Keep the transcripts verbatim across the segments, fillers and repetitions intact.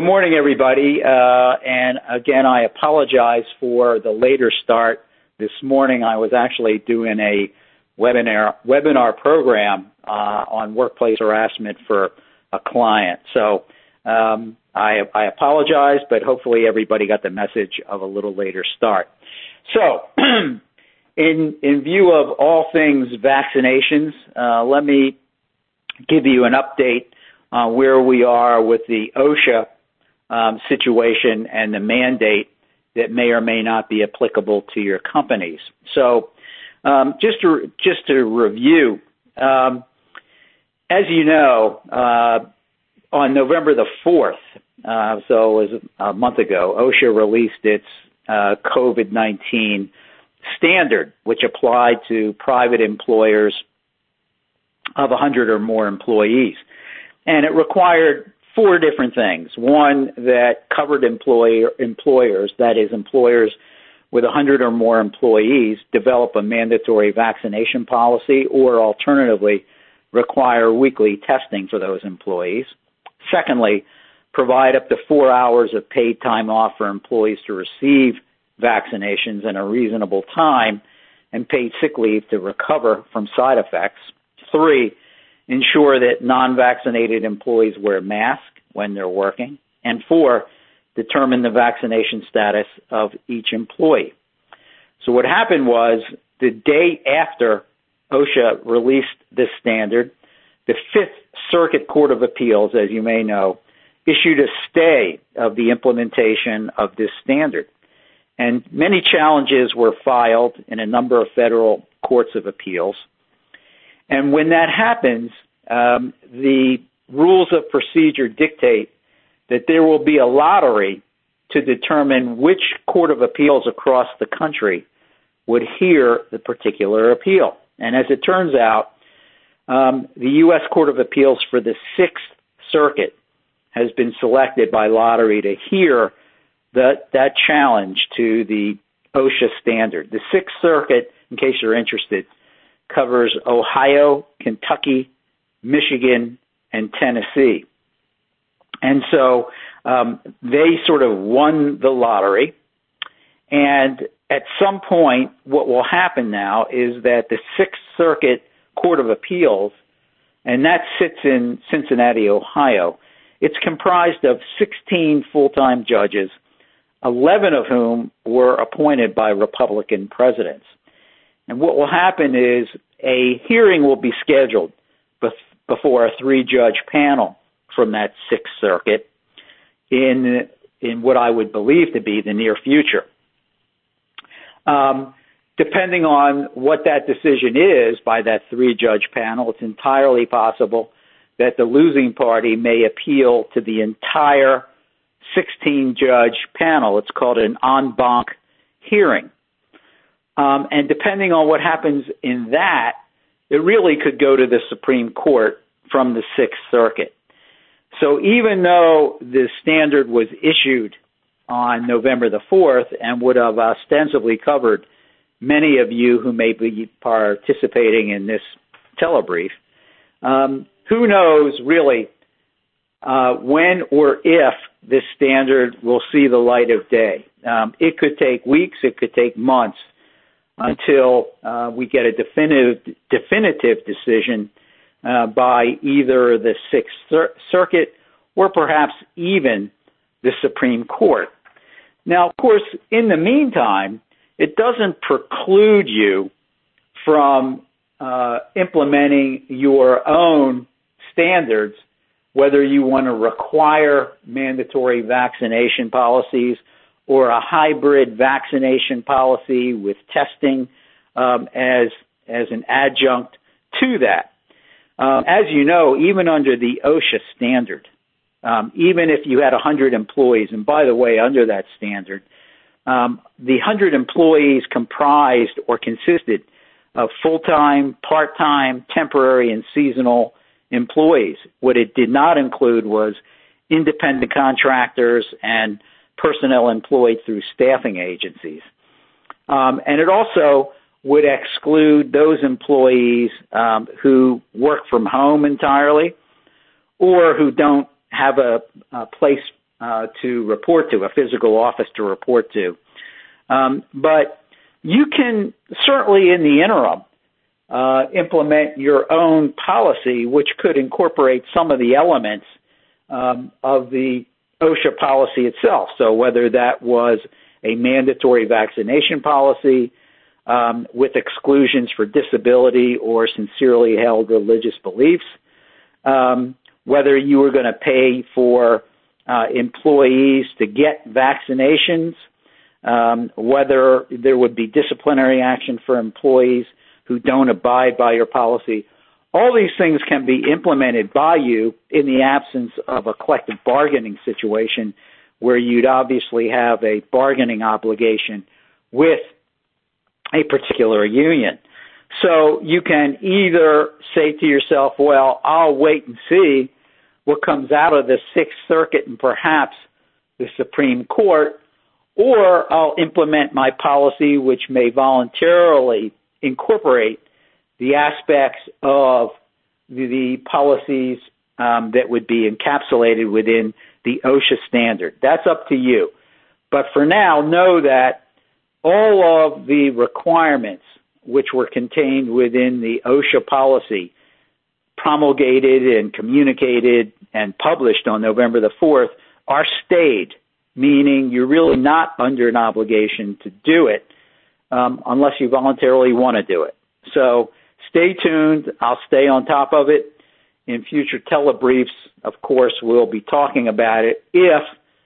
Good morning, everybody. Uh, and again, I apologize for the later start. This morning, I was actually doing a webinar webinar program uh, on workplace harassment for a client. So um, I, I apologize, but hopefully everybody got the message of a little later start. So in in view of all things vaccinations, uh, let me give you an update on where we are with the OSHA um, situation and the mandate that may or may not be applicable to your companies. So um, just to just to review, um, as you know, uh, on November the fourth, uh, so it was a month ago, OSHA released its uh, COVID nineteen standard, which applied to private employers of one hundred or more employees. And it required four different things. One, that covered employer, employers, that is, employers with one hundred or more employees, develop a mandatory vaccination policy or alternatively require weekly testing for those employees. Secondly, provide up to four hours of paid time off for employees to receive vaccinations in a reasonable time and paid sick leave to recover from side effects. Three, ensure that non-vaccinated employees wear masks when they're working. And four, determine the vaccination status of each employee. So what happened was, the day after OSHA released this standard, the Fifth Circuit Court of Appeals, as you may know, issued a stay of the implementation of this standard. And many challenges were filed in a number of federal courts of appeals. And when that happens, um, the rules of procedure dictate that there will be a lottery to determine which court of appeals across the country would hear the particular appeal. And as it turns out, um, the U S Court of Appeals for the Sixth Circuit has been selected by lottery to hear that, that challenge to the OSHA standard. The Sixth Circuit, in case you're interested, covers Ohio, Kentucky, Michigan, and Tennessee. And so um, they sort of won the lottery. And at some point, what will happen now is that the Sixth Circuit Court of Appeals, and that sits in Cincinnati, Ohio, it's comprised of sixteen full-time judges, eleven of whom were appointed by Republican presidents. And what will happen is a hearing will be scheduled bef- before a three-judge panel from that Sixth Circuit in in what I would believe to be the near future. Um, depending on what that decision is by that three-judge panel, it's entirely possible that the losing party may appeal to the entire sixteen-judge panel. It's called an en banc hearing. Um, and depending on what happens in that, it really could go to the Supreme Court from the Sixth Circuit. So even though the standard was issued on November the fourth and would have ostensibly covered many of you who may be participating in this telebrief, um, who knows really uh, when or if this standard will see the light of day. Um, it could take weeks, it could take months, until uh, we get a definitive definitive decision uh, by either the Sixth Cir- Circuit or perhaps even the Supreme Court. Now, of course, in the meantime, it doesn't preclude you from uh, implementing your own standards, whether you want to require mandatory vaccination policies or a hybrid vaccination policy with testing um, as as an adjunct to that. Um, as you know, even under the OSHA standard, um, even if you had one hundred employees, and by the way, under that standard, um, the one hundred employees comprised or consisted of full-time, part-time, temporary, and seasonal employees. What it did not include was independent contractors and personnel employed through staffing agencies. Um, and it also would exclude those employees um, who work from home entirely or who don't have a, a place uh, to report to, a physical office to report to. Um, but you can certainly, in the interim, uh, implement your own policy, which could incorporate some of the elements um, of the OSHA policy itself. So whether that was a mandatory vaccination policy um, with exclusions for disability or sincerely held religious beliefs, um, whether you were going to pay for uh, employees to get vaccinations, um, whether there would be disciplinary action for employees who don't abide by your policy. All these things can be implemented by you in the absence of a collective bargaining situation where you'd obviously have a bargaining obligation with a particular union. So you can either say to yourself, well, I'll wait and see what comes out of the Sixth Circuit and perhaps the Supreme Court, or I'll implement my policy, which may voluntarily incorporate the aspects of the, the policies um, that would be encapsulated within the OSHA standard. That's up to you. But for now, know that all of the requirements which were contained within the OSHA policy promulgated and communicated and published on November the fourth are stayed, meaning you're really not under an obligation to do it um, unless you voluntarily want to do it. So stay tuned. I'll stay on top of it. In future telebriefs, of course, we'll be talking about it if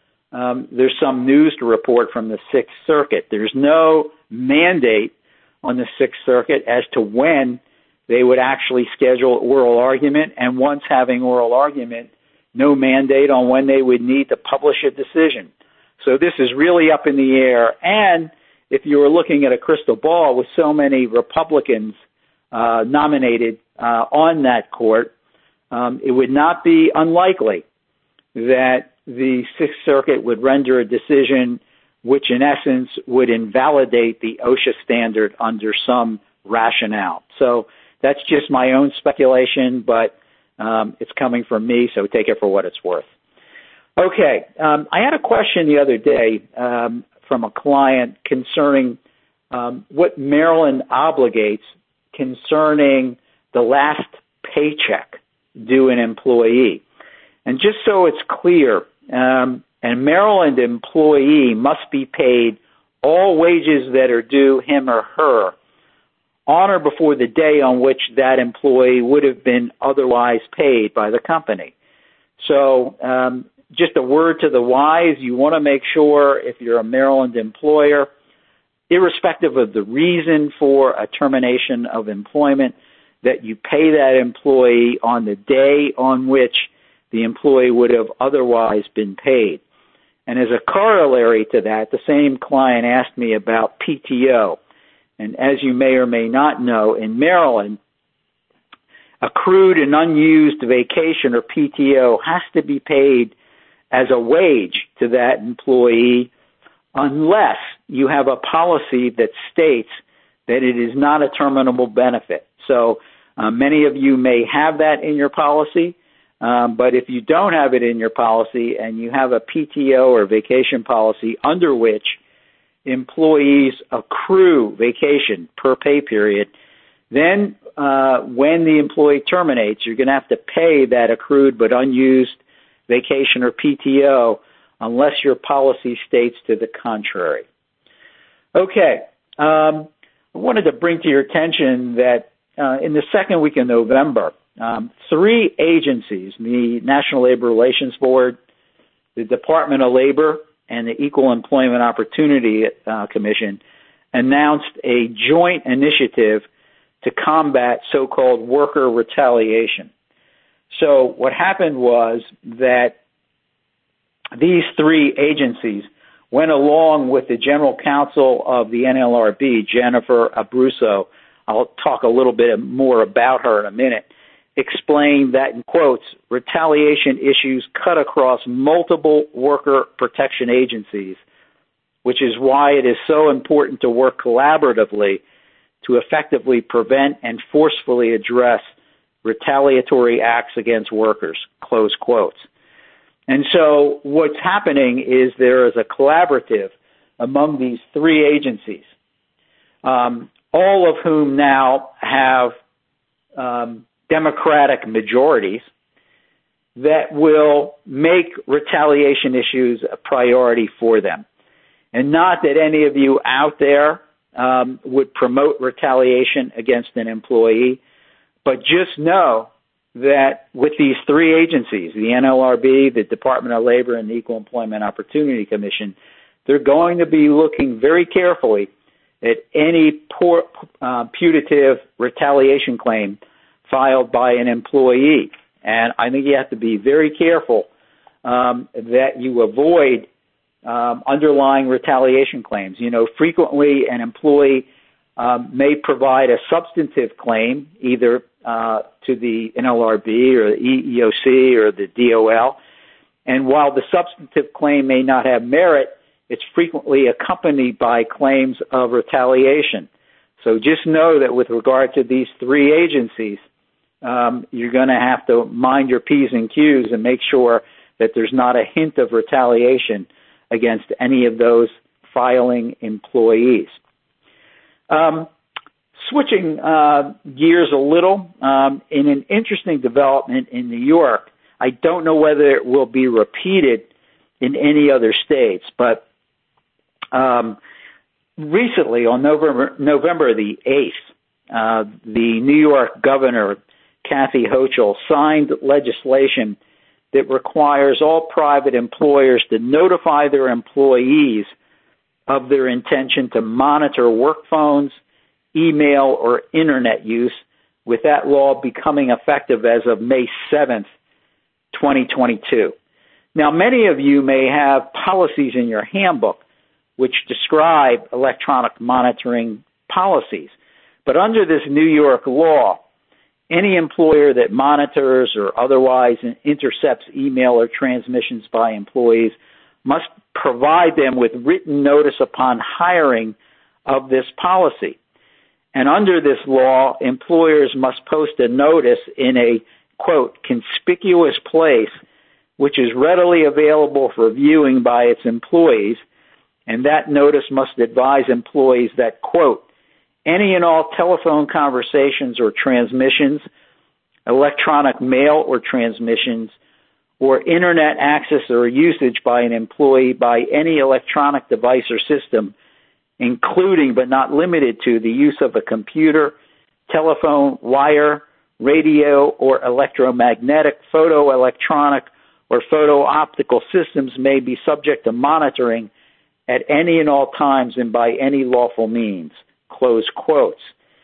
um, there's some news to report from the Sixth Circuit. There's no mandate on the Sixth Circuit as to when they would actually schedule oral argument, and once having oral argument, no mandate on when they would need to publish a decision. So this is really up in the air, and if you were looking at a crystal ball with so many Republicans uh, nominated uh, on that court, um, it would not be unlikely that the Sixth Circuit would render a decision which in essence would invalidate the OSHA standard under some rationale. So that's just my own speculation, but um, it's coming from me, so take it for what it's worth. Okay, um, I had a question the other day um, from a client concerning um, what Maryland obligates concerning the last paycheck due an employee. And just so it's clear, um, a Maryland employee must be paid all wages that are due him or her on or before the day on which that employee would have been otherwise paid by the company. So um, just a word to the wise, you want to make sure if you're a Maryland employer, irrespective of the reason for a termination of employment, that you pay that employee on the day on which the employee would have otherwise been paid. And as a corollary to that, the same client asked me about P T O. And as you may or may not know, in Maryland, accrued and unused vacation or P T O has to be paid as a wage to that employee unless you have a policy that states that it is not a terminable benefit. So uh, many of you may have that in your policy, um, but if you don't have it in your policy and you have a P T O or vacation policy under which employees accrue vacation per pay period, then uh, when the employee terminates, you're going to have to pay that accrued but unused vacation or P T O unless your policy states to the contrary. Okay, um, I wanted to bring to your attention that uh, in the second week of November, um, three agencies, the National Labor Relations Board, the Department of Labor, and the Equal Employment Opportunity uh, Commission, announced a joint initiative to combat so-called worker retaliation. So what happened was that these three agencies went along with the general counsel of the N L R B, Jennifer Abruzzo. I'll talk a little bit more about her in a minute. Explained that, in quotes, retaliation issues cut across multiple worker protection agencies, which is why it is so important to work collaboratively to effectively prevent and forcefully address retaliatory acts against workers, close quotes. And so what's happening is there is a collaborative among these three agencies, um, all of whom now have um, Democratic majorities that will make retaliation issues a priority for them. And not that any of you out there um, would promote retaliation against an employee, but just know that with these three agencies, the N L R B, the Department of Labor, and the Equal Employment Opportunity Commission, they're going to be looking very carefully at any poor, uh, putative retaliation claim filed by an employee. And I think you have to be very careful um, that you avoid um, underlying retaliation claims. You know, frequently an employee um, may provide a substantive claim, either uh, to the N L R B or the E E O C or the D O L. And while the substantive claim may not have merit, it's frequently accompanied by claims of retaliation. So just know that with regard to these three agencies, um, you're going to have to mind your P's and Q's and make sure that there's not a hint of retaliation against any of those filing employees. Um, switching uh, gears a little, um, in an interesting development in New York, I don't know whether it will be repeated in any other states, but um, recently on November, November the eighth, uh, the New York governor, Kathy Hochul, signed legislation that requires all private employers to notify their employees of their intention to monitor work phones, email, or internet use, with that law becoming effective as of May seventh, twenty twenty-two. Now, many of you may have policies in your handbook which describe electronic monitoring policies, but under this New York law, any employer that monitors or otherwise intercepts email or transmissions by employees must provide them with written notice upon hiring of this policy. And under this law, employers must post a notice in a, quote, conspicuous place, which is readily available for viewing by its employees, and that notice must advise employees that, quote, any and all telephone conversations or transmissions, electronic mail or transmissions, or internet access or usage by an employee by any electronic device or system, including but not limited to the use of a computer, telephone, wire, radio, or electromagnetic, photoelectronic, or photo-optical systems may be subject to monitoring at any and all times and by any lawful means, close quotes.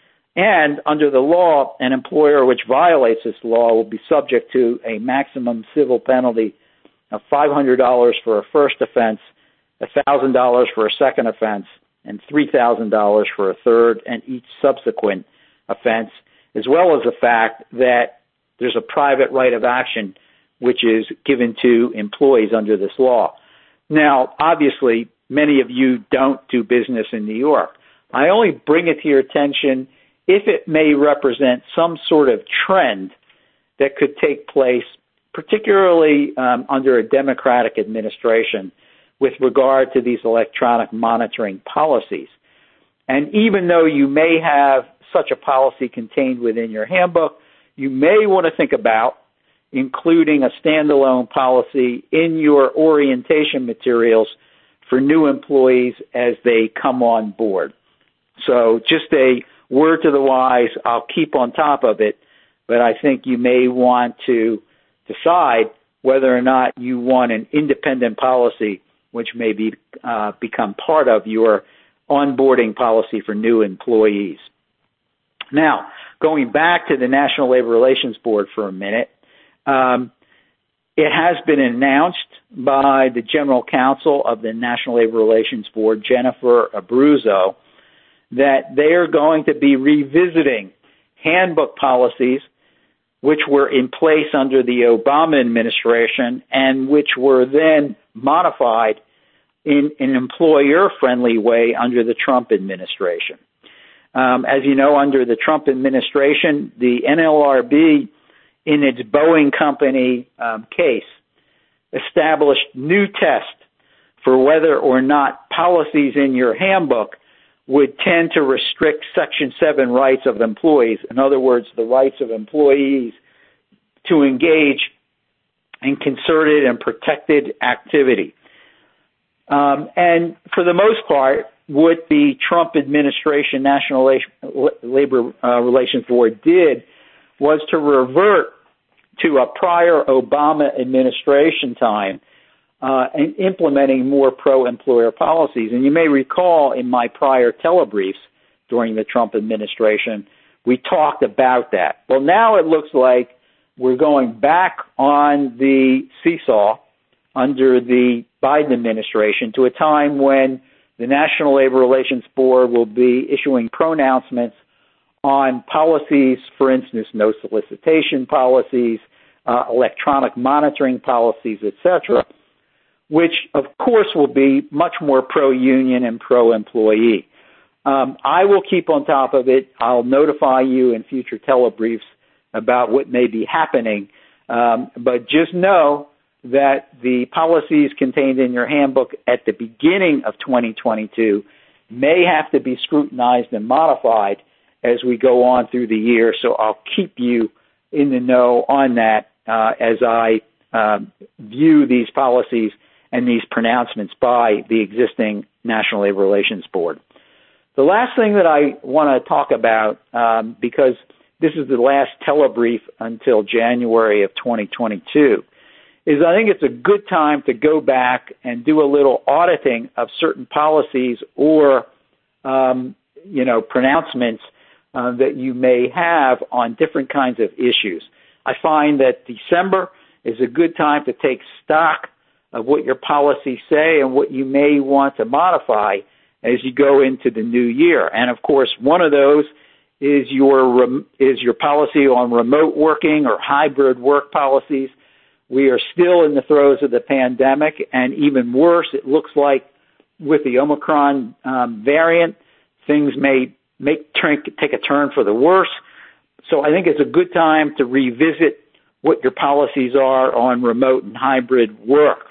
And under the law, an employer which violates this law will be subject to a maximum civil penalty of five hundred dollars for a first offense, one thousand dollars for a second offense, and three thousand dollars for a third and each subsequent offense, as well as the fact that there's a private right of action which is given to employees under this law. Now, obviously, many of you don't do business in New York. I only bring it to your attention if it may represent some sort of trend that could take place, particularly um, under a Democratic administration, with regard to these electronic monitoring policies. And even though you may have such a policy contained within your handbook, you may want to think about including a standalone policy in your orientation materials for new employees as they come on board. So just a word to the wise, I'll keep on top of it, but I think you may want to decide whether or not you want an independent policy which may be, uh, become part of your onboarding policy for new employees. Now, going back to the National Labor Relations Board for a minute, um, it has been announced by the General Counsel of the National Labor Relations Board, Jennifer Abruzzo, that they are going to be revisiting handbook policies which were in place under the Obama administration and which were then modified in an employer-friendly way under the Trump administration. Um, as you know, under the Trump administration, the N L R B, in its Boeing Company um, case, established new tests for whether or not policies in your handbook would tend to restrict Section seven rights of employees. In other words, the rights of employees to engage in concerted and protected activity. Um, and for the most part, what the Trump administration National Labor uh, Relations Board did was to revert to a prior Obama administration time uh, and implementing more pro-employer policies. And you may recall in my prior telebriefs during the Trump administration, we talked about that. Well, now it looks like we're going back on the seesaw under the Biden administration to a time when the National Labor Relations Board will be issuing pronouncements on policies, for instance, no solicitation policies, uh, electronic monitoring policies, et cetera, which, of course, will be much more pro-union and pro-employee. Um, I will keep on top of it. I'll notify you in future telebriefs about what may be happening, um, but just know that the policies contained in your handbook at the beginning of twenty twenty-two may have to be scrutinized and modified as we go on through the year. So I'll keep you in the know on that uh, as I um, view these policies and these pronouncements by the existing National Labor Relations Board. The last thing that I want to talk about, um, because this is the last telebrief until January of twenty twenty-two, is I think it's a good time to go back and do a little auditing of certain policies or, um, you know, pronouncements uh, that you may have on different kinds of issues. I find that December is a good time to take stock of what your policies say and what you may want to modify as you go into the new year. And of course, one of those is your is your policy on remote working or hybrid work policies. We are still in the throes of the pandemic, and even worse, it looks like with the Omicron um, variant, things may make turn, take a turn for the worse. So I think it's a good time to revisit what your policies are on remote and hybrid work.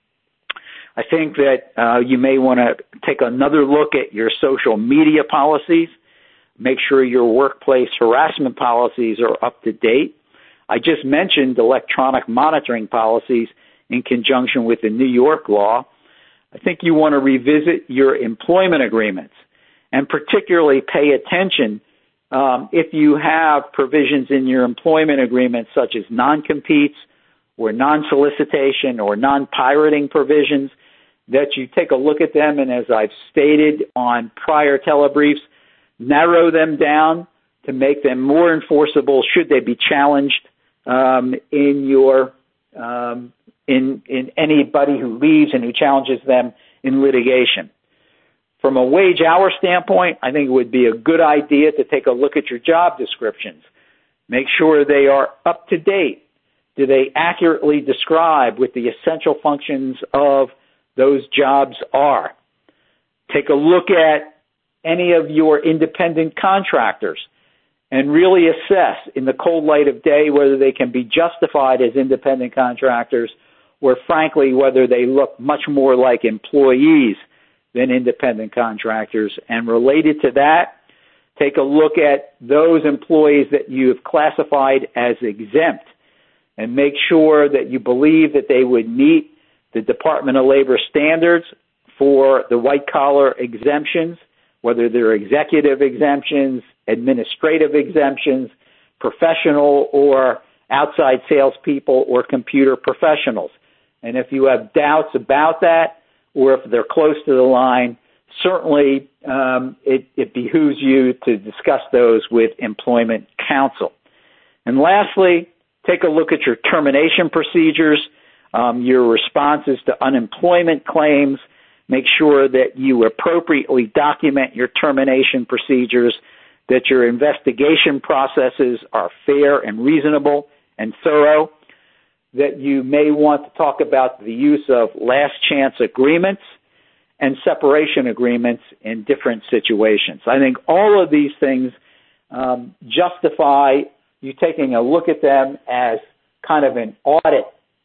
I think that uh, you may want to take another look at your social media policies. Make sure your workplace harassment policies are up to date. I just mentioned electronic monitoring policies in conjunction with the New York law. I think you want to revisit your employment agreements and particularly pay attention um, if you have provisions in your employment agreements such as non-competes or non-solicitation or non-pirating provisions, that you take a look at them and, as I've stated on prior telebriefs, narrow them down to make them more enforceable should they be challenged um, in your um, in in anybody who leaves and who challenges them in litigation. From a wage hour standpoint, I think it would be a good idea to take a look at your job descriptions. Make sure they are up to date. Do they accurately describe what the essential functions of those jobs are? Take a look at any of your independent contractors and really assess in the cold light of day whether they can be justified as independent contractors or, frankly, whether they look much more like employees than independent contractors. And related to that, take a look at those employees that you have classified as exempt and make sure that you believe that they would meet the Department of Labor standards for the white-collar exemptions, whether they're executive exemptions, administrative exemptions, professional or outside salespeople, or computer professionals. And if you have doubts about that, or if they're close to the line, certainly um, it, it behooves you to discuss those with employment counsel. And lastly, take a look at your termination procedures, um, your responses to unemployment claims. Make sure that you appropriately document your termination procedures, that your investigation processes are fair and reasonable and thorough, that you may want to talk about the use of last chance agreements and separation agreements in different situations. I think all of these things um, justify you taking a look at them as kind of an audit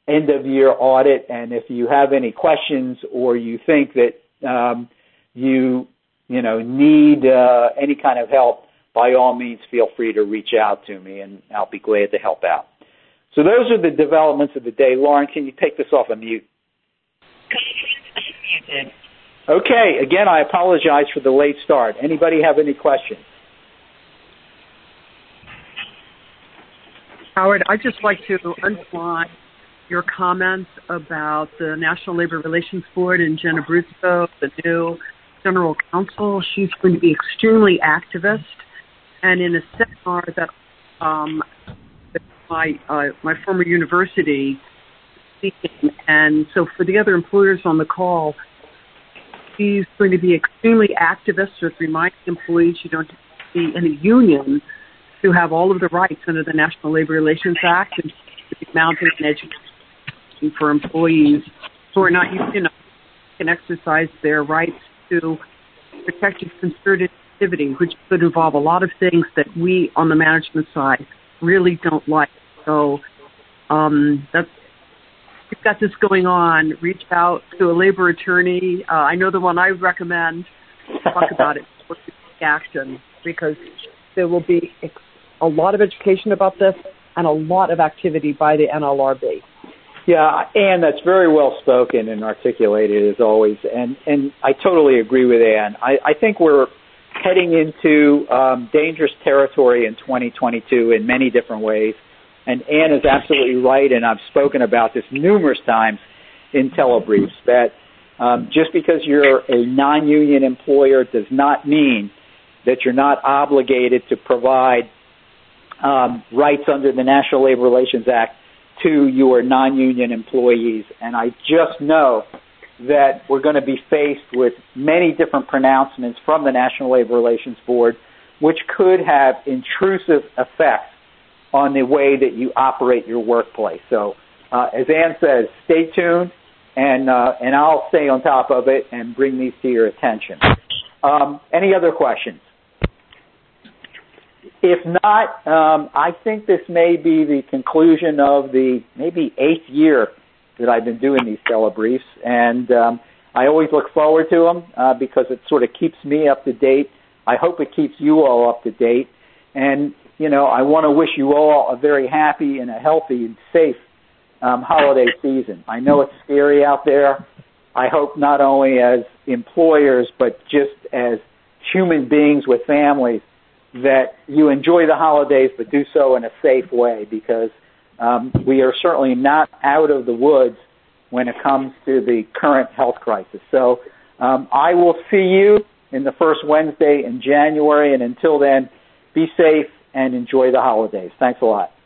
end-of-year audit. And if you have any questions or you think that um, you, you know, need uh, any kind of help, by all means, feel free to reach out to me, and I'll be glad to help out. So those are the developments of the day. Lauren, can you take this off of mute? Okay, again, I apologize for the late start. Anybody have any questions? Howard, I'd just like to underline your comments about the National Labor Relations Board and Jenna Bruzzo, the new general counsel. She's going to be extremely activist. And in a seminar that um, my uh, my former university speaking, and so for the other employers on the call, she's going to be extremely activist with reminding employees you don't be in a union to have all of the rights under the National Labor Relations Act, and mounting an education for employees who are not union can exercise their rights to protected concerted activity, which could involve a lot of things that we on the management side really don't like. So um, that's, we've got this going on. Reach out to a labor attorney. Uh, I know the one I would recommend. Talk about it. Action, because there will be a lot of education about this and a lot of activity by the N L R B. Yeah, Ann, that's very well spoken and articulated as always, and and I totally agree with Ann. I, I think we're heading into um, dangerous territory in twenty twenty-two in many different ways, and Ann is absolutely right, and I've spoken about this numerous times in telebriefs, that um, just because you're a non-union employer does not mean that you're not obligated to provide um, rights under the National Labor Relations Act to your non-union employees. And I just know that we're going to be faced with many different pronouncements from the National Labor Relations Board, which could have intrusive effects on the way that you operate your workplace. So, uh, as Ann says, stay tuned, and uh, and I'll stay on top of it and bring these to your attention. Um, any other questions? If not, um, I think this may be the conclusion of the maybe eighth year that I've been doing these telebriefs, and um, I always look forward to them uh, because it sort of keeps me up to date. I hope it keeps you all up to date, and you know, I want to wish you all a very happy and a healthy and safe um, holiday season. I know it's scary out there. I hope not only as employers but just as human beings with families that you enjoy the holidays, but do so in a safe way, because um, we are certainly not out of the woods when it comes to the current health crisis. So um, I will see you in the first Wednesday in January, and until then, be safe and enjoy the holidays. Thanks a lot.